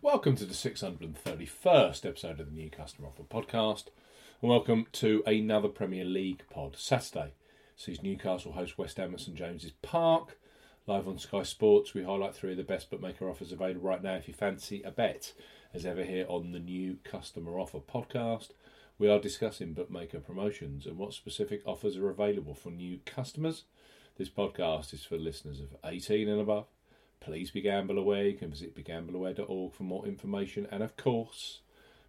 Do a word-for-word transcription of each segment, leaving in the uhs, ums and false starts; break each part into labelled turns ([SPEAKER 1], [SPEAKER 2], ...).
[SPEAKER 1] Welcome to the six hundred thirty-first episode of the New Customer Offer podcast, and welcome to another Premier League pod. Saturday sees Newcastle host West Ham at St James's Park. Live on Sky Sports, we highlight three of the best bookmaker offers available right now if you fancy a bet. As ever here on the New Customer Offer podcast, we are discussing bookmaker promotions and what specific offers are available for new customers. This podcast is for listeners of eighteen and above. Please be gamble aware. You can visit be gamble aware dot org for more information. And of course,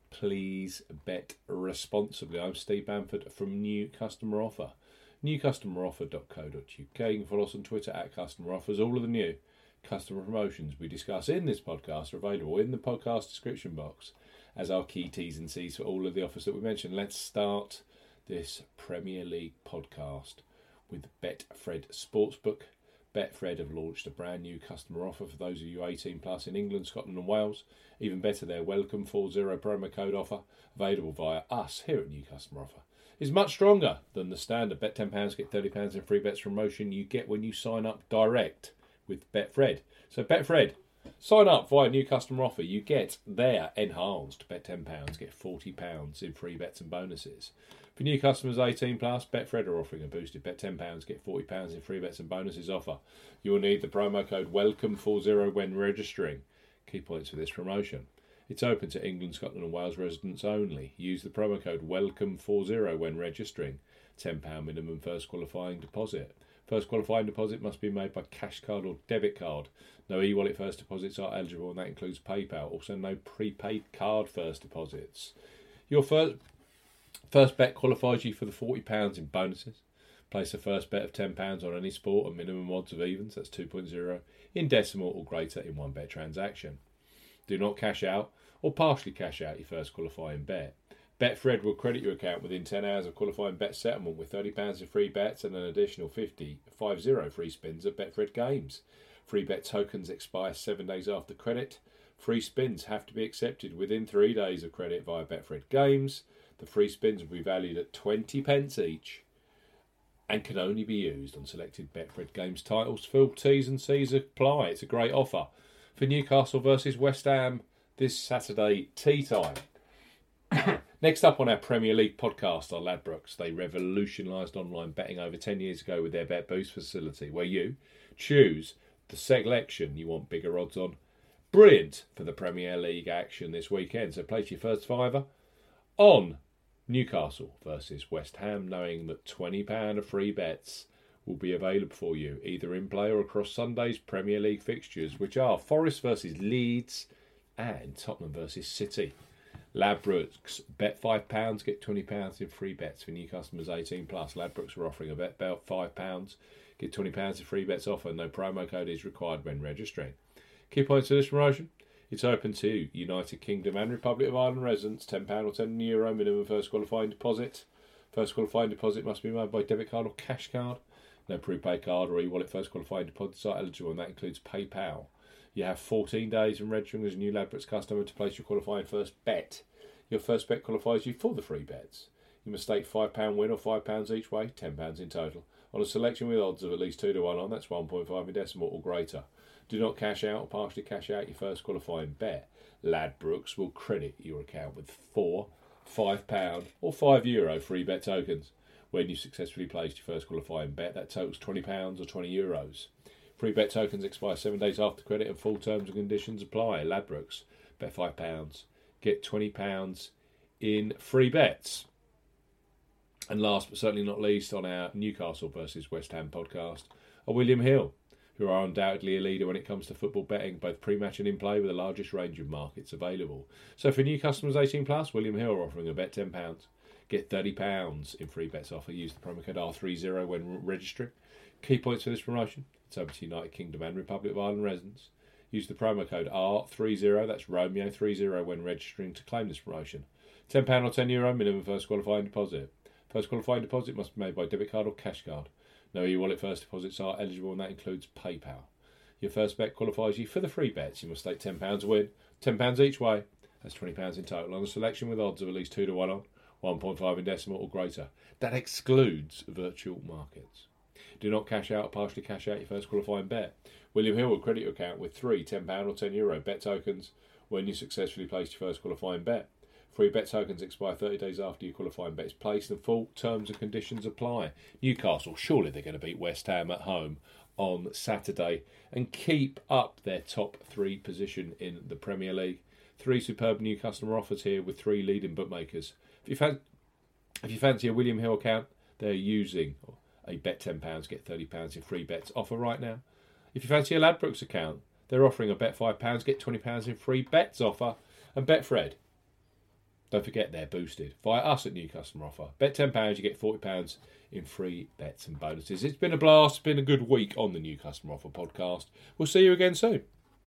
[SPEAKER 1] please bet responsibly. I'm Steve Bamford from New Customer Offer. new customer offer dot co dot uk. You can follow us on Twitter at Customer Offers. All of the new customer promotions we discuss in this podcast are available in the podcast description box as our key T's and C's for all of the offers that we mentioned. Let's start this Premier League podcast with Betfred Sportsbook. Betfred have launched a brand new customer offer for those of you eighteen plus in England, Scotland and Wales. Even better, their Welcome forty promo code offer, available via us here at New Customer Offer, is much stronger than the standard bet ten pounds, get thirty pounds in free bets promotion you get when you sign up direct with Betfred. So Betfred, sign up via New Customer Offer. You get their enhanced bet ten pounds, get forty pounds in free bets and bonuses. For new customers eighteen plus, Betfred are offering a boosted bet ten pounds, get forty pounds in free bets and bonuses offer. You will need the promo code welcome forty when registering. Key points for this promotion. It's open to England, Scotland and Wales residents only. Use the promo code welcome forty when registering. ten pounds minimum first qualifying deposit. First qualifying deposit must be made by cash card or debit card. No e-wallet first deposits are eligible, and that includes PayPal. Also no prepaid card first deposits. Your first... First bet qualifies you for the forty pounds in bonuses. Place a first bet of ten pounds on any sport and minimum odds of evens, that's two point oh, in decimal or greater in one bet transaction. Do not cash out or partially cash out your first qualifying bet. Betfred will credit your account within ten hours of qualifying bet settlement with thirty pounds in free bets and an additional fifty, fifty free spins of Betfred games. Free bet tokens expire seven days after credit. Free spins have to be accepted within three days of credit via Betfred games. The free spins will be valued at twenty pence each and can only be used on selected Betfred Games titles. Full T's and C's apply. It's a great offer for Newcastle versus West Ham this Saturday tea time. Next up on our Premier League podcast are Ladbrokes. They revolutionised online betting over ten years ago with their Bet Boost facility, where you choose the selection you want bigger odds on. Brilliant for the Premier League action this weekend. So place your first fiver on Newcastle versus West Ham, knowing that twenty pounds of free bets will be available for you, either in play or across Sunday's Premier League fixtures, which are Forest versus Leeds and Tottenham versus City. Ladbrokes, bet five pounds, get twenty pounds in free bets for new customers eighteen plus. Ladbrokes are offering a bet belt five pounds, get twenty pounds in free bets offer. No promo code is required when registering. Key points of this promotion. It's open to United Kingdom and Republic of Ireland residents, ten pounds or ten euro minimum first qualifying deposit. First qualifying deposit must be made by debit card or cash card. No prepaid card or e-wallet first qualifying deposits are eligible, and that includes PayPal. You have fourteen days in registering as a new Ladbrokes customer to place your qualifying first bet. Your first bet qualifies you for the free bets. You must stake five pounds win or five pounds each way, ten pounds in total, on a selection with odds of at least two to one on, that's one point five in decimal or greater. Do not cash out or partially cash out your first qualifying bet. Ladbrokes will credit your account with four, five pounds or five euro free bet tokens. When you successfully placed your first qualifying bet, that totals twenty pounds or twenty euros. Free bet tokens expire seven days after credit and full terms and conditions apply. Ladbrokes, bet five pounds, get twenty pounds in free bets. And last but certainly not least on our Newcastle versus West Ham podcast are William Hill, who are undoubtedly a leader when it comes to football betting, both pre-match and in play, with the largest range of markets available. So for new customers eighteen plus, William Hill are offering a bet ten pounds, get thirty pounds in free bets offer. Use the promo code R thirty when registering. Key points for this promotion. It's open to United Kingdom and Republic of Ireland residents. Use the promo code R thirty, that's Romeo thirty when registering to claim this promotion. ten pounds or ten euro minimum first qualifying deposit. First qualifying deposit must be made by debit card or cash card. No e-wallet first deposits are eligible, and that includes PayPal. Your first bet qualifies you for the free bets. You must stake ten pounds to win, ten pounds each way. That's twenty pounds in total on a selection with odds of at least two to one on, one point five in decimal or greater. That excludes virtual markets. Do not cash out or partially cash out your first qualifying bet. William Hill will credit your account with three ten pounds or ten euro bet tokens when you successfully place your first qualifying bet. Free bet tokens expire thirty days after your qualifying bet is placed, and full terms and conditions apply. Newcastle, surely they're going to beat West Ham at home on Saturday and keep up their top three position in the Premier League. Three superb new customer offers here with three leading bookmakers. If you, fan- if you fancy a William Hill account, they're using a bet ten pounds, get thirty pounds in free bets offer right now. If you fancy a Ladbrokes account, they're offering a bet five pounds, get twenty pounds in free bets offer. And Betfred, don't forget they're boosted via us at new customer offer. Bet ten pounds, you get forty pounds in free bets and bonuses. It's been a blast. It's been a good week on the New Customer Offer podcast. We'll see you again soon.